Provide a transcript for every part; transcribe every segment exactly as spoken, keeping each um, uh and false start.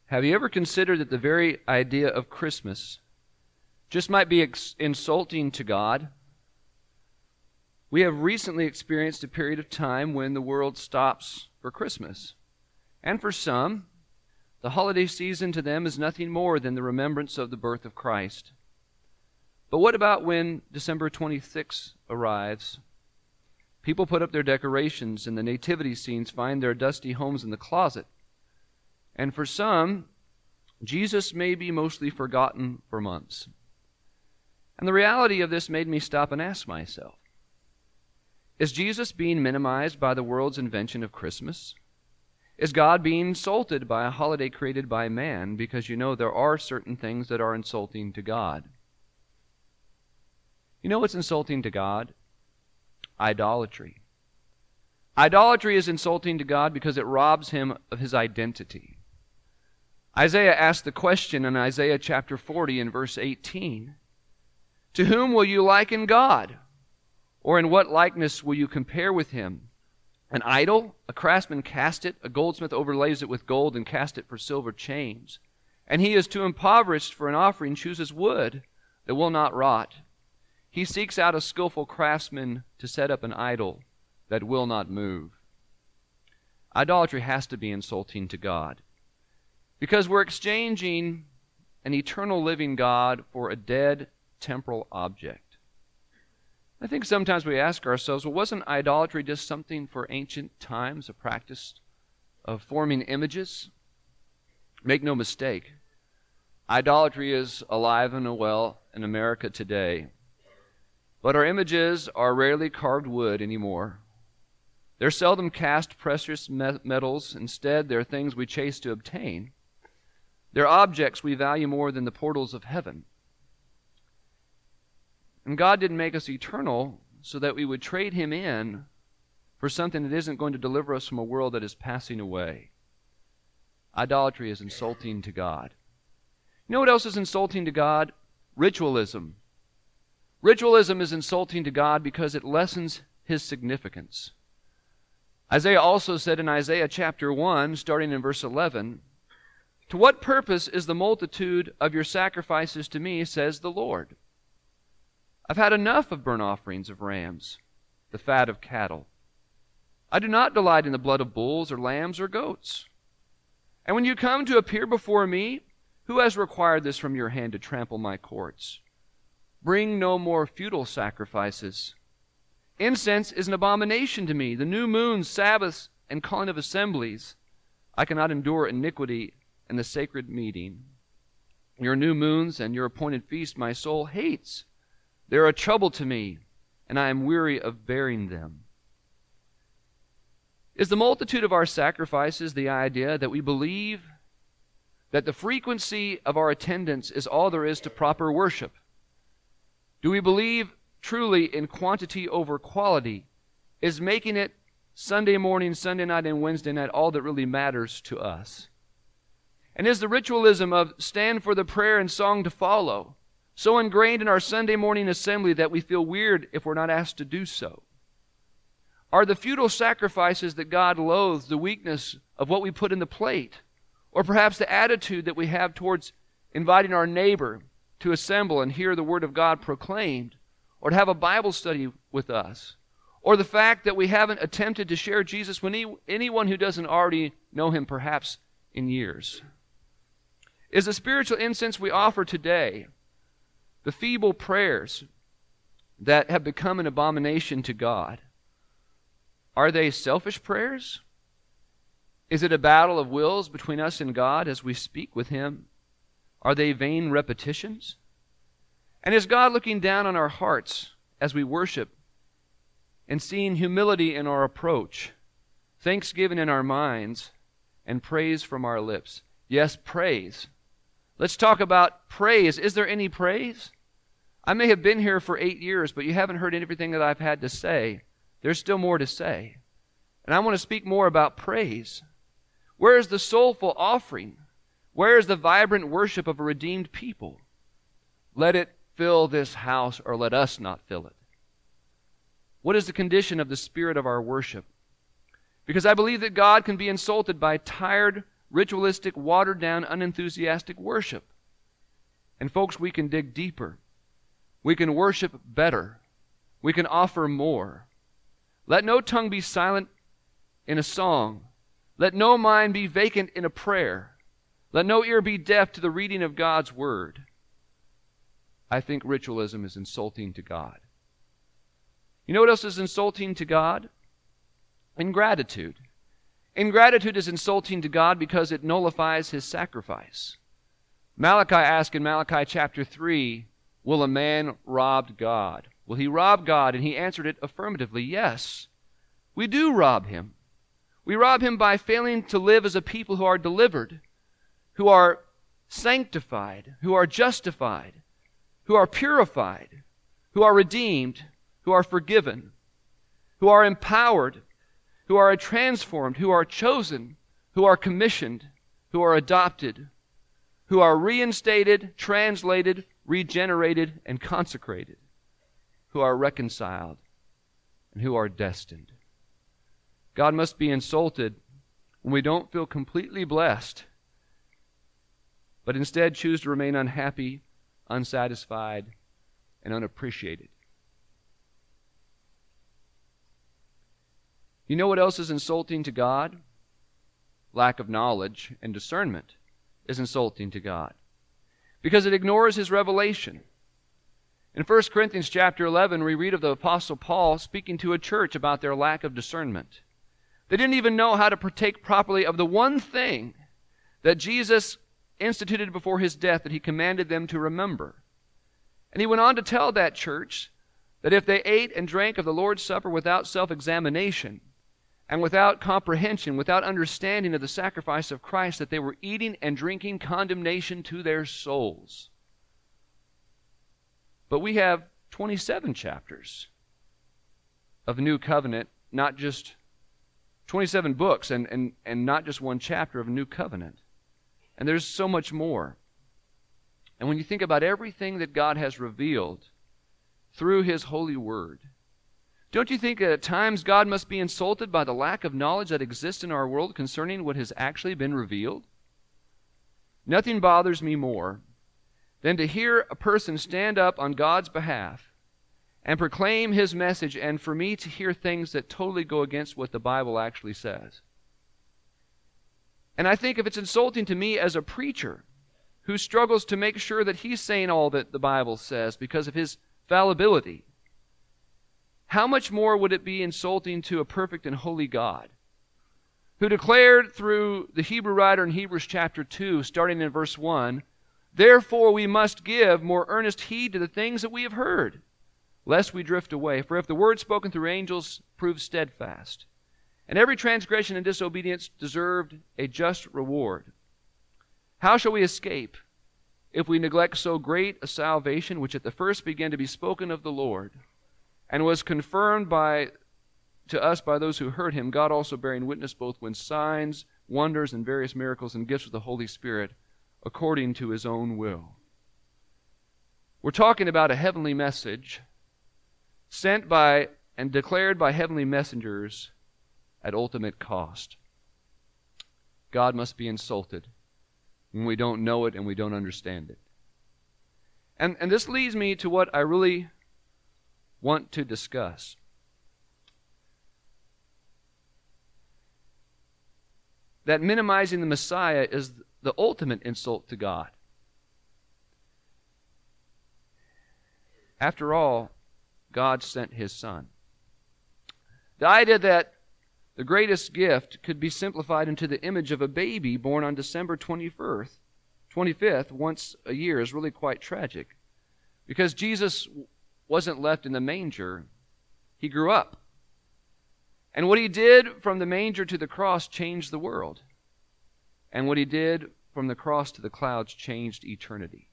Have you ever considered that the very idea of Christmas just might be ex- insulting to God? We have recently experienced a period of time when the world stops for Christmas. And for some, the holiday season to them is nothing more than the remembrance of the birth of Christ. But what about when December twenty-sixth arrives? People put up their decorations and the nativity scenes find their dusty homes in the closet. And for some, Jesus may be mostly forgotten for months. And the reality of this made me stop and ask myself, is Jesus being minimized by the world's invention of Christmas? Is God being insulted by a holiday created by man? Because you know there are certain things that are insulting to God. You know what's insulting to God? Idolatry. Idolatry is insulting to God because it robs him of his identity. Isaiah asked the question in Isaiah chapter forty and verse eighteen, "To whom will you liken God? Or in what likeness will you compare with him? An idol? A craftsman cast it, a goldsmith overlays it with gold and cast it for silver chains. And he is too impoverished for an offering, chooses wood that will not rot. He seeks out a skillful craftsman to set up an idol that will not move." Idolatry has to be insulting to God because we're exchanging an eternal living God for a dead temporal object. I think sometimes we ask ourselves, well, wasn't idolatry just something for ancient times, a practice of forming images? Make no mistake, idolatry is alive and well in America today. But our images are rarely carved wood anymore. They're seldom cast precious metals. Instead, they're things we chase to obtain. They're objects we value more than the portals of heaven. And God didn't make us eternal so that we would trade him in for something that isn't going to deliver us from a world that is passing away. Idolatry is insulting to God. You know what else is insulting to God? Ritualism. Ritualism is insulting to God because it lessens his significance. Isaiah also said in Isaiah chapter one, starting in verse eleven, "To what purpose is the multitude of your sacrifices to me, says the Lord? I've had enough of burnt offerings of rams, the fat of cattle. I do not delight in the blood of bulls or lambs or goats. And when you come to appear before me, who has required this from your hand to trample my courts? Bring no more futile sacrifices. Incense is an abomination to me. The new moons, Sabbaths, and calling of assemblies. I cannot endure iniquity in the sacred meeting. Your new moons and your appointed feast my soul hates. They are a trouble to me, and I am weary of bearing them." Is the multitude of our sacrifices the idea that we believe that the frequency of our attendance is all there is to proper worship? Do we believe truly in quantity over quality? Is making it Sunday morning, Sunday night, and Wednesday night all that really matters to us? And is the ritualism of stand for the prayer and song to follow so ingrained in our Sunday morning assembly that we feel weird if we're not asked to do so? Are the futile sacrifices that God loathes the weakness of what we put in the plate? Or perhaps the attitude that we have towards inviting our neighbor to assemble and hear the Word of God proclaimed, or to have a Bible study with us? Or the fact that we haven't attempted to share Jesus with any, anyone who doesn't already know him perhaps in years? Is the spiritual incense we offer today, the feeble prayers that have become an abomination to God, are they selfish prayers? Is it a battle of wills between us and God as we speak with him? Are they vain repetitions? And is God looking down on our hearts as we worship and seeing humility in our approach, thanksgiving in our minds, and praise from our lips? Yes, praise. Let's talk about praise. Is there any praise? I may have been here for eight years, but you haven't heard everything that I've had to say. There's still more to say. And I want to speak more about praise. Where is the soulful offering? Where is the vibrant worship of a redeemed people? Let it fill this house, or let us not fill it. What is the condition of the spirit of our worship? Because I believe that God can be insulted by tired, ritualistic, watered-down, unenthusiastic worship. And folks, we can dig deeper. We can worship better. We can offer more. Let no tongue be silent in a song. Let no mind be vacant in a prayer. Let no ear be deaf to the reading of God's word. I think ritualism is insulting to God. You know what else is insulting to God? Ingratitude. Ingratitude is insulting to God because it nullifies his sacrifice. Malachi asked in Malachi chapter three, will a man rob God? Will he rob God? And he answered it affirmatively, yes. We do rob him. We rob him by failing to live as a people who are delivered, who are sanctified, who are justified, who are purified, who are redeemed, who are forgiven, who are empowered, who are transformed, who are chosen, who are commissioned, who are adopted, who are reinstated, translated, regenerated, and consecrated, who are reconciled, and who are destined. God must be insulted when we don't feel completely blessed, but instead choose to remain unhappy, unsatisfied, and unappreciated. You know what else is insulting to God? Lack of knowledge and discernment is insulting to God, because it ignores his revelation. In First Corinthians chapter eleven, we read of the Apostle Paul speaking to a church about their lack of discernment. They didn't even know how to partake properly of the one thing that Jesus instituted before his death that he commanded them to remember. And he went on to tell that church that if they ate and drank of the Lord's Supper without self-examination and without comprehension, without understanding of the sacrifice of Christ, that they were eating and drinking condemnation to their souls. But we have twenty-seven chapters of the New Covenant, not just twenty-seven books, and, and, and not just one chapter of a New Covenant. And there's so much more. And when you think about everything that God has revealed through his holy word, don't you think that at times God must be insulted by the lack of knowledge that exists in our world concerning what has actually been revealed? Nothing bothers me more than to hear a person stand up on God's behalf and proclaim his message, and for me to hear things that totally go against what the Bible actually says. And I think if it's insulting to me as a preacher who struggles to make sure that he's saying all that the Bible says because of his fallibility, how much more would it be insulting to a perfect and holy God who declared through the Hebrew writer in Hebrews chapter two, starting in verse one, therefore we must give more earnest heed to the things that we have heard, lest we drift away. For if the word spoken through angels proved steadfast, and every transgression and disobedience deserved a just reward, how shall we escape if we neglect so great a salvation, which at the first began to be spoken of the Lord, and was confirmed by to us by those who heard him, God also bearing witness both when signs, wonders, and various miracles and gifts of the Holy Spirit, according to his own will. We're talking about a heavenly message sent by and declared by heavenly messengers at ultimate cost. God must be insulted when we don't know it and we don't understand it. And, and this leads me to what I really want to discuss. That minimizing the Messiah is the ultimate insult to God. After all, God sent his Son. The idea that the greatest gift could be simplified into the image of a baby born on December twenty-fifth, twenty-fifth, once a year, is really quite tragic. Because Jesus wasn't left in the manger. He grew up. And what he did from the manger to the cross changed the world. And what he did from the cross to the clouds changed eternity.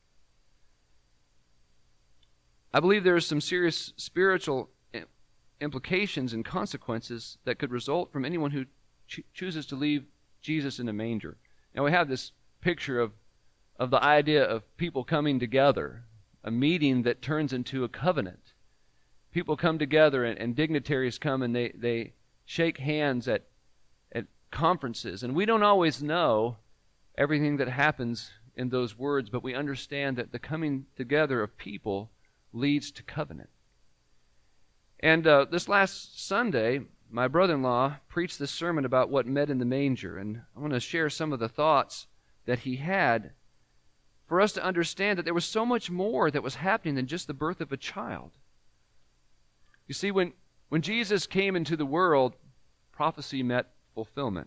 I believe there are some serious spiritual implications and consequences that could result from anyone who cho- chooses to leave Jesus in a manger. Now we have this picture of, of the idea of people coming together, a meeting that turns into a covenant. People come together and, and dignitaries come and they, they shake hands at, at conferences. And we don't always know everything that happens in those words, but we understand that the coming together of people leads to covenant. And uh, this last Sunday, my brother-in-law preached this sermon about what met in the manger, and I want to share some of the thoughts that he had for us to understand that there was so much more that was happening than just the birth of a child. You see, when, when Jesus came into the world, prophecy met fulfillment.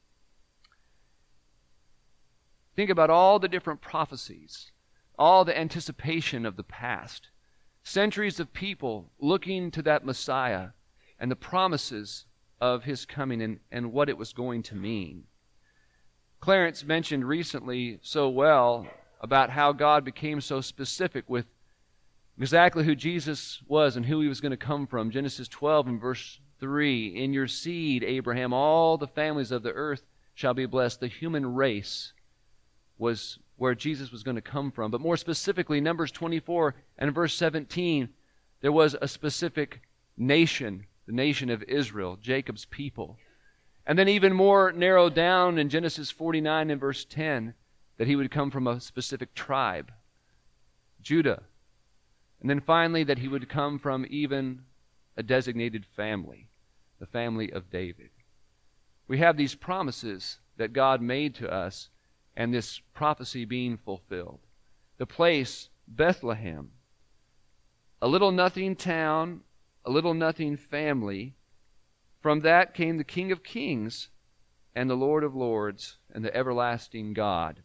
Think about all the different prophecies, all the anticipation of the past, centuries of people looking to that Messiah and the promises of his coming and, and what it was going to mean. Clarence mentioned recently so well about how God became so specific with exactly who Jesus was and who he was going to come from. Genesis twelve and verse three, in your seed, Abraham, all the families of the earth shall be blessed. The human race was where Jesus was going to come from. But more specifically, Numbers twenty-four and verse seventeen, there was a specific nation, the nation of Israel, Jacob's people. And then even more narrowed down in Genesis forty-nine and verse ten, that he would come from a specific tribe, Judah. And then finally that he would come from even a designated family, the family of David. We have these promises that God made to us, and this prophecy being fulfilled. The place, Bethlehem, a little nothing town, a little nothing family. From that came the King of Kings and the Lord of Lords and the everlasting God.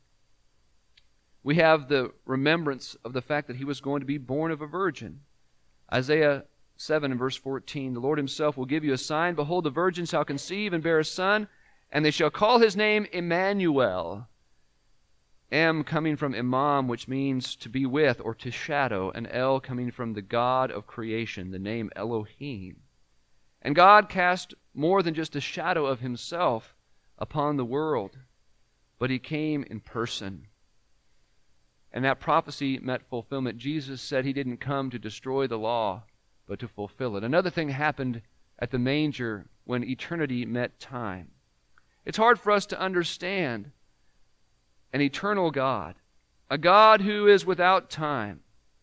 We have the remembrance of the fact that he was going to be born of a virgin. Isaiah seven and verse fourteen, the Lord himself will give you a sign. Behold, the virgin shall conceive and bear a son, and they shall call his name Emmanuel. M coming from Imam, which means to be with or to shadow, and El coming from the God of creation, the name Elohim. And God cast more than just a shadow of himself upon the world, but he came in person. And that prophecy met fulfillment. Jesus said he didn't come to destroy the law, but to fulfill it. Another thing happened at the manger when eternity met time. It's hard for us to understand an eternal God, a God who is without time.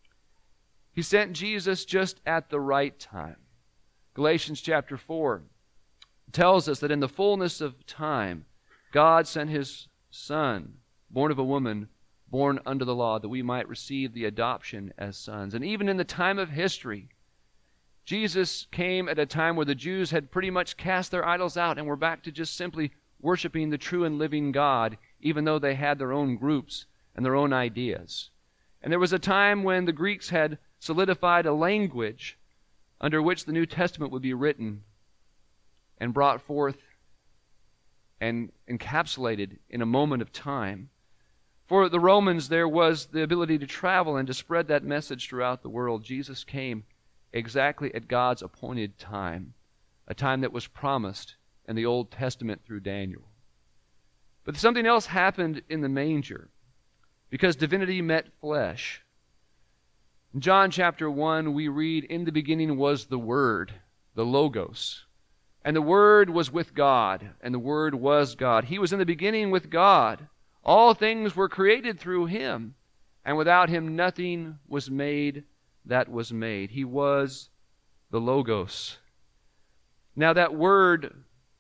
He sent Jesus just at the right time. Galatians chapter four tells us that in the fullness of time, God sent his Son, born of a woman, born under the law, that we might receive the adoption as sons. And even in the time of history, Jesus came at a time where the Jews had pretty much cast their idols out and were back to just simply worshiping the true and living God, even though they had their own groups and their own ideas. And there was a time when the Greeks had solidified a language under which the New Testament would be written and brought forth and encapsulated in a moment of time. For the Romans, there was the ability to travel and to spread that message throughout the world. Jesus came exactly at God's appointed time, a time that was promised in the Old Testament through Daniel. But something else happened in the manger, because divinity met flesh. In John chapter one, we read, in the beginning was the Word, the Logos. And the Word was with God, and the Word was God. He was in the beginning with God. All things were created through him, and without him nothing was made that was made. He was the Logos. Now that word,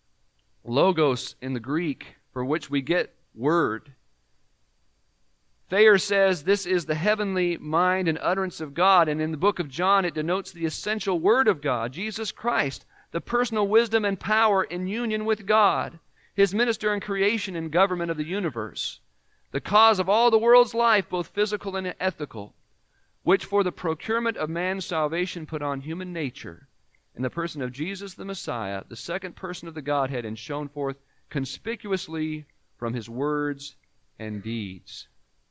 Logos in the Greek, for which we get word, Thayer says this is the heavenly mind and utterance of God, and in the book of John it denotes the essential Word of God, Jesus Christ, the personal wisdom and power in union with God, his minister in creation and government of the universe, the cause of all the world's life, both physical and ethical, which for the procurement of man's salvation put on human nature in the person of Jesus the Messiah, the second person of the Godhead, and shone forth conspicuously from his words and deeds.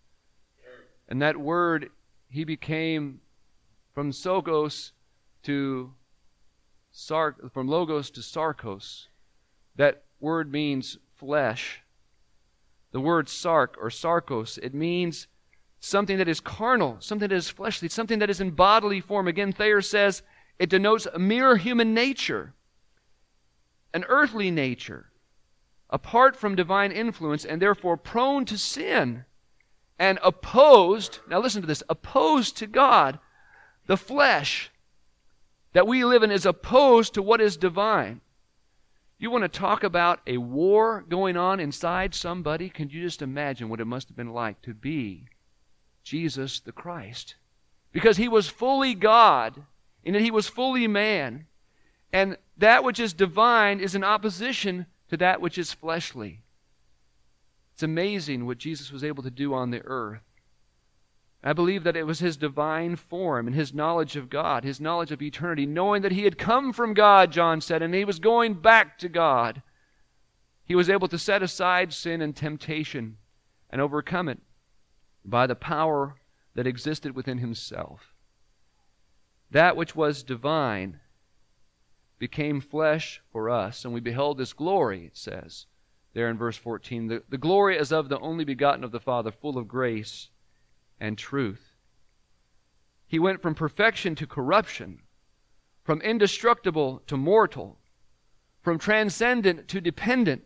And that word, he became from Sogos to Sar, from Logos to Sarkos. That word means flesh. The word sark or sarkos, it means something that is carnal, something that is fleshly, something that is in bodily form. Again, Thayer says it denotes a mere human nature, an earthly nature. apart from divine influence and therefore prone to sin and opposed, now listen to this, opposed to God. The flesh that we live in is opposed to what is divine. You want to talk about a war going on inside somebody? Can you just imagine what it must have been like to be Jesus the Christ? Because he was fully God, and he was fully man. And that which is divine is in opposition to that which is fleshly. It's amazing what Jesus was able to do on the earth. I believe that it was his divine form and his knowledge of God, his knowledge of eternity, knowing that he had come from God, John said, and he was going back to God. He was able to set aside sin and temptation and overcome it by the power that existed within himself. That which was divine became flesh for us, and we beheld his glory, it says there in verse fourteen. The, the glory as of the only begotten of the Father, full of grace and truth. He went from perfection to corruption, from indestructible to mortal, from transcendent to dependent,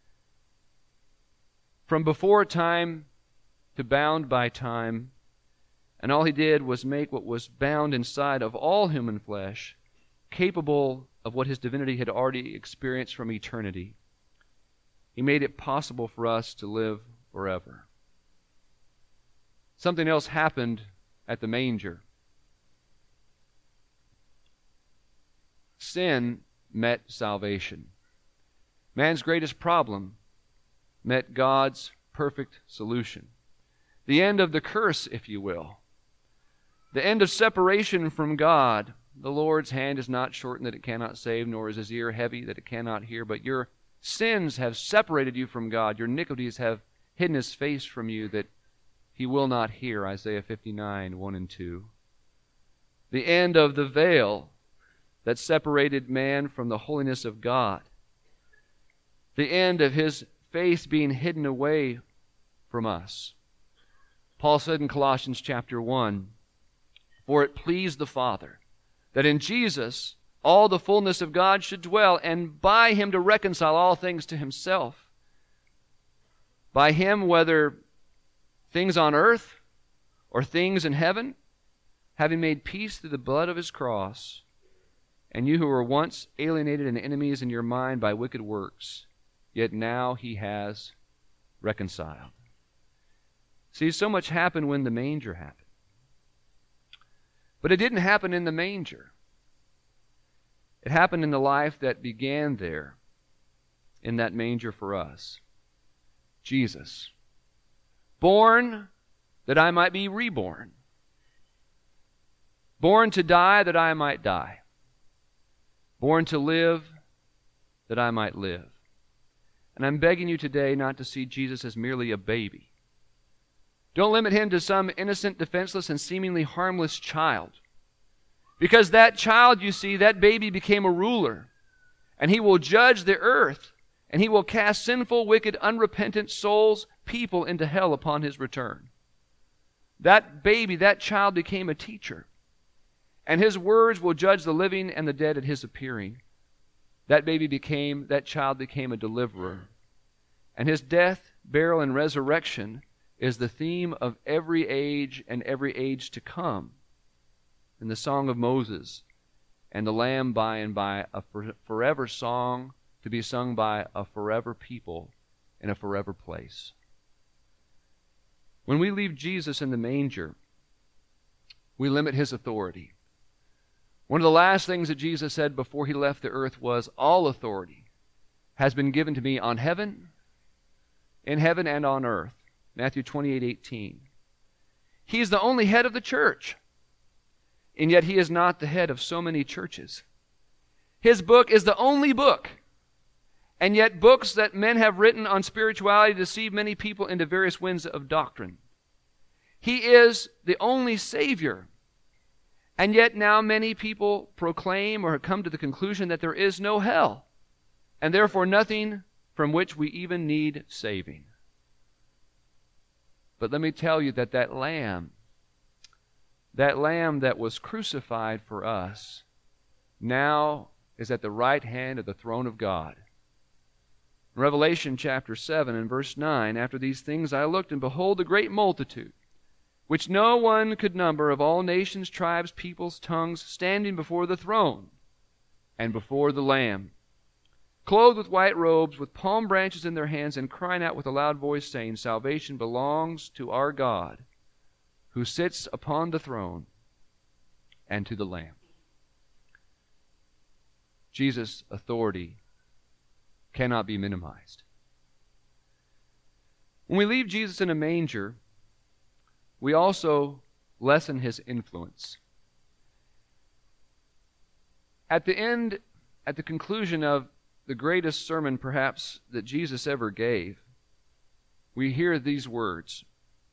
from before time to bound by time, and all he did was make what was bound inside of all human flesh capable of what his divinity had already experienced from eternity. He made it possible for us to live forever. Something else happened at the manger. Sin met salvation. Man's greatest problem met God's perfect solution. The end of the curse, if you will. The end of separation from God. The Lord's hand is not shortened that it cannot save, nor is his ear heavy that it cannot hear. But your sins have separated you from God. Your iniquities have hidden his face from you that he will not hear, Isaiah fifty-nine, one and two. The end of the veil that separated man from the holiness of God. The end of his face being hidden away from us. Paul said in Colossians chapter one, "For it pleased the Father that in Jesus all the fullness of God should dwell, and by him to reconcile all things to himself." By him, whether things on earth or things in heaven, having made peace through the blood of his cross, and you who were once alienated and enemies in your mind by wicked works, yet now he has reconciled. See, so much happened when the manger happened. But it didn't happen in the manger. It happened in the life that began there, in that manger for us. Jesus. Born that I might be reborn. Born to die that I might die. Born to live that I might live. And I'm begging you today not to see Jesus as merely a baby. Don't limit him to some innocent, defenseless, and seemingly harmless child. Because that child, you see, that baby became a ruler. And he will judge the earth. And he will cast sinful, wicked, unrepentant souls, people into hell upon his return. That baby, that child became a teacher. And his words will judge the living and the dead at his appearing. That baby became, that child became a deliverer. And his death, burial, and resurrection is the theme of every age and every age to come. In the Song of Moses and the Lamb by and by, a forever song to be sung by a forever people in a forever place. When we leave Jesus in the manger, we limit his authority. One of the last things that Jesus said before he left the earth was, "All authority has been given to me on heaven, in heaven and on earth." Matthew twenty-eight eighteen. He is the only head of the church, and yet he is not the head of so many churches. His book is the only book, and yet books that men have written on spirituality deceive many people into various winds of doctrine. He is the only Savior, and yet now many people proclaim or have come to the conclusion that there is no hell, and therefore nothing from which we even need saving. But let me tell you that that lamb, that lamb that was crucified for us, now is at the right hand of the throne of God. Revelation chapter seven and verse nine, after these things I looked, and behold, a great multitude, which no one could number, of all nations, tribes, peoples, tongues, standing before the throne and before the Lamb, clothed with white robes, with palm branches in their hands, and crying out with a loud voice, saying, Salvation belongs to our God, who sits upon the throne, and to the Lamb. Jesus' authority cannot be minimized. When we leave Jesus in a manger, we also lessen his influence. At the end, at the conclusion of the greatest sermon perhaps that Jesus ever gave, we hear these words.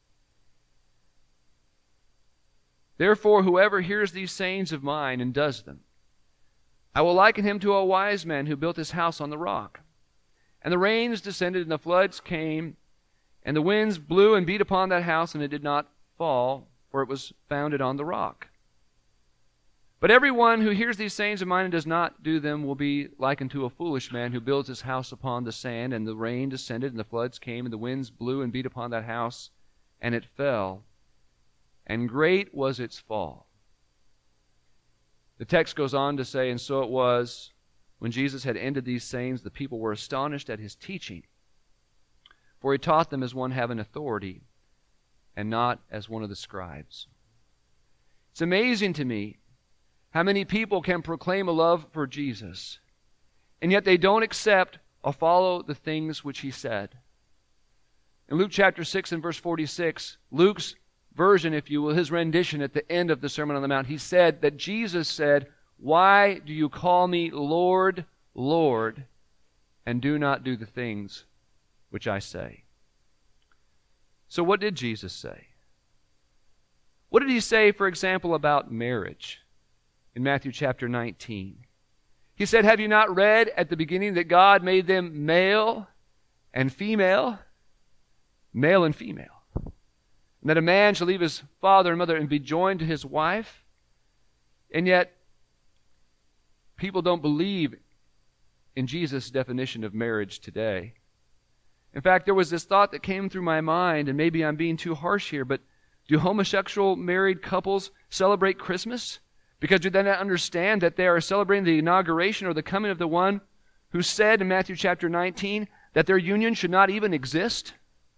Therefore, whoever hears these sayings of mine and does them, I will liken him to a wise man who built his house on the rock. And the rains descended, and the floods came, and the winds blew and beat upon that house, and it did not fall, for it was founded on the rock. But everyone who hears these sayings of mine and does not do them will be likened to a foolish man who builds his house upon the sand, and the rain descended, and the floods came, and the winds blew and beat upon that house, and it fell, and great was its fall. The text goes on to say, and so it was, when Jesus had ended these sayings, the people were astonished at his teaching, for he taught them as one having authority, and not as one of the scribes. It's amazing to me how many people can proclaim a love for Jesus, and yet they don't accept or follow the things which he said. In Luke chapter six and verse forty-six, Luke's version, if you will, his rendition at the end of the Sermon on the Mount, he said that Jesus said, Why do you call me Lord, Lord, and do not do the things which I say? So what did Jesus say? What did he say, for example, about marriage in Matthew chapter nineteen? He said, Have you not read at the beginning that God made them male and female? Male and female. And that a man shall leave his father and mother and be joined to his wife? And yet, people don't believe in Jesus' definition of marriage today. In fact, there was this thought that came through my mind, and maybe I'm being too harsh here, but do homosexual married couples celebrate Christmas? Because do they not understand that they are celebrating the inauguration or the coming of the one who said in Matthew chapter nineteen that their union should not even exist?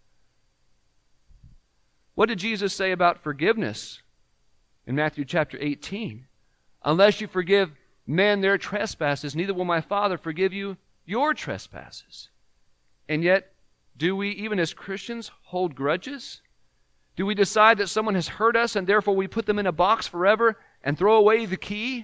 What did Jesus say about forgiveness in Matthew chapter eighteen? Unless you forgive men their trespasses, neither will my Father forgive you your trespasses. And yet, do we, even as Christians, hold grudges? Do we decide that someone has hurt us and therefore we put them in a box forever and throw away the key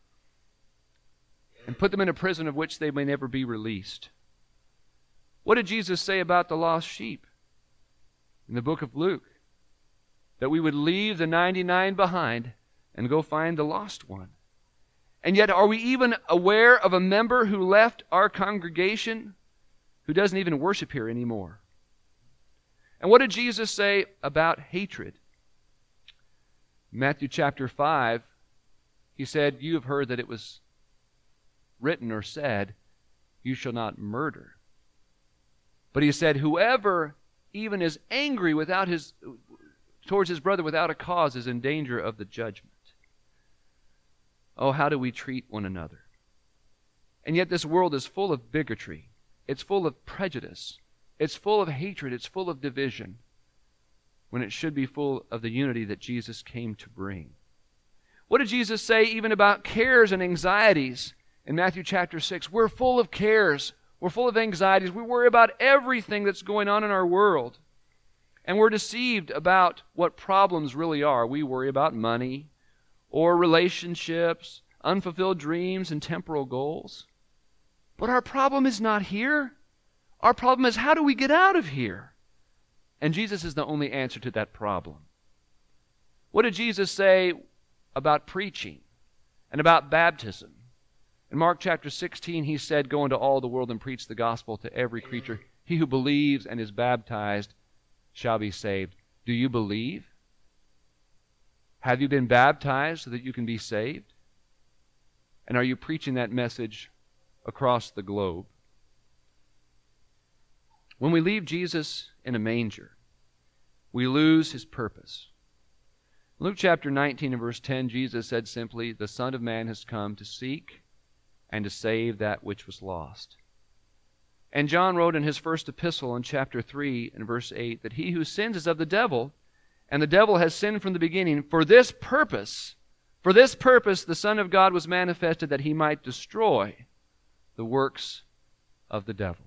and put them in a prison of which they may never be released? What did Jesus say about the lost sheep in the book of Luke? That we would leave the ninety-nine behind and go find the lost one. And yet, are we even aware of a member who left our congregation who doesn't even worship here anymore? And what did Jesus say about hatred? Matthew chapter five, he said, You have heard that it was written or said, You shall not murder. But he said, Whoever even is angry without his towards his brother without a cause is in danger of the judgment. Oh, how do we treat one another? And yet this world is full of bigotry. It's full of prejudice. It's full of hatred. It's full of division, when it should be full of the unity that Jesus came to bring. What did Jesus say even about cares and anxieties in Matthew chapter six? We're full of cares. We're full of anxieties. We worry about everything that's going on in our world. And we're deceived about what problems really are. We worry about money or relationships, unfulfilled dreams, and temporal goals. But our problem is not here. Our problem is, how do we get out of here? And Jesus is the only answer to that problem. What did Jesus say about preaching and about baptism? In Mark chapter sixteen, he said, Go into all the world and preach the gospel to every creature. He who believes and is baptized shall be saved. Do you believe? Have you been baptized so that you can be saved? And are you preaching that message across the globe? When we leave Jesus in a manger, we lose his purpose. Luke chapter nineteen and verse ten, Jesus said simply, "The Son of Man has come to seek and to save that which was lost." And John wrote in his first epistle in chapter three and verse eight that he who sins is of the devil, and the devil has sinned from the beginning. For this purpose, for this purpose the Son of God was manifested, that he might destroy the works of the devil.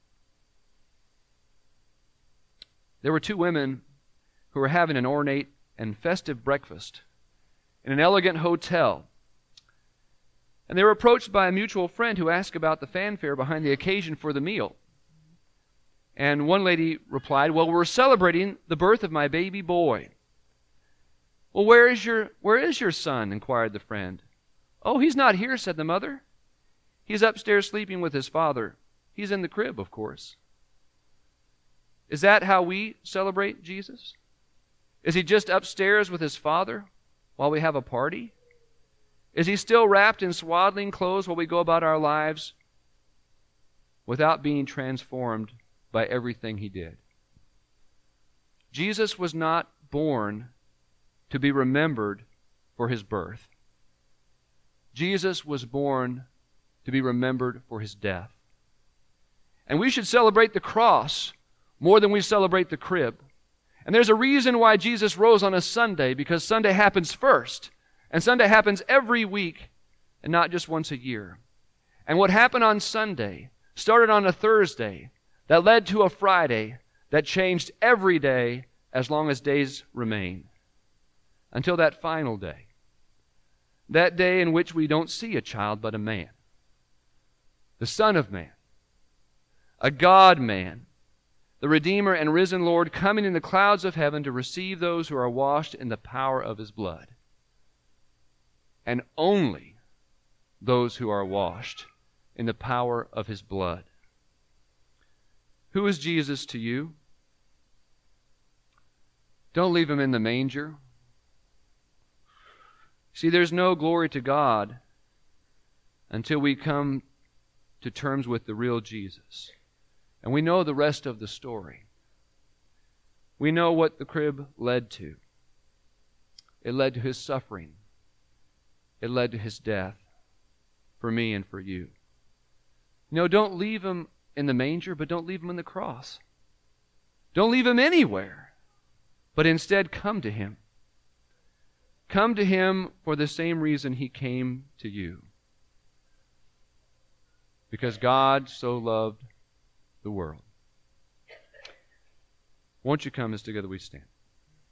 There were two women who were having an ornate and festive breakfast in an elegant hotel. And they were approached by a mutual friend who asked about the fanfare behind the occasion for the meal. And one lady replied, "Well, we're celebrating the birth of my baby boy." "Well, where is your where is your son?" inquired the friend. "Oh, he's not here," said the mother. "He's upstairs sleeping with his father. He's in the crib, of course." Is that how we celebrate Jesus? Is he just upstairs with his father while we have a party? Is he still wrapped in swaddling clothes while we go about our lives without being transformed by everything he did? Jesus was not born to be remembered for his birth. Jesus was born to be remembered for his death. And we should celebrate the cross more than we celebrate the crib. And there's a reason why Jesus rose on a Sunday, because Sunday happens first. And Sunday happens every week and not just once a year. And what happened on Sunday started on a Thursday that led to a Friday that changed every day as long as days remain, until that final day. That day in which we don't see a child but a man, the Son of Man, a God-man, the Redeemer and risen Lord, coming in the clouds of heaven to receive those who are washed in the power of his blood. And only those who are washed in the power of his blood. Who is Jesus to you? Don't leave him in the manger. See, there's no glory to God until we come to terms with the real Jesus. And we know the rest of the story. We know what the crib led to. It led to his suffering. It led to his death for me and for you. No, don't leave him in the manger, but don't leave him in the cross. Don't leave him anywhere, but instead come to him. Come to him for the same reason he came to you. Because God so loved the world. Won't you come as together we stand?